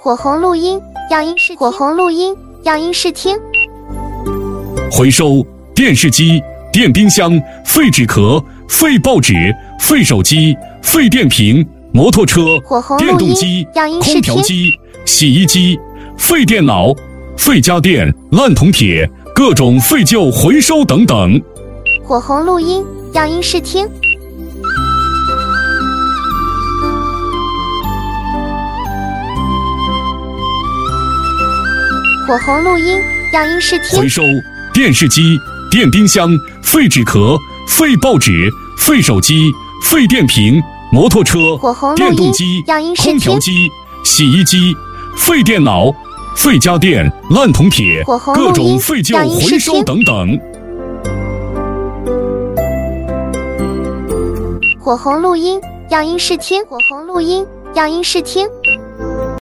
火红录音样音视听，火红录音样音视听。 回收电视机、电冰箱、废纸壳、废报纸、废手机、废电瓶、摩托车、电动机、空调机、洗衣机、废电脑、废家电、烂铜铁、各种废旧回收等等。 火红录音样音视听。火红录音样音视听。 回收电视机、电冰箱、废纸壳、废报纸、废手机、废电瓶、摩托车、电动机、空调机、洗衣机、废电脑、废家电、烂铜铁、各种废旧回收等等。 火红录音样音视听，火红录音样音视听。